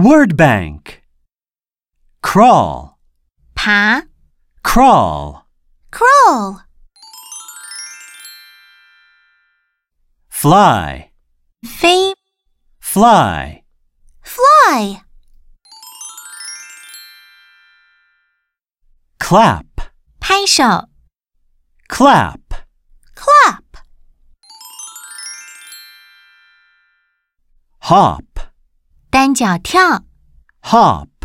Word bank. Crawl. 爬 Crawl. crawl, Fly. 飞 Fly. fly, Clap. 拍手 Clap. clap, Hop. 单脚跳 Hop.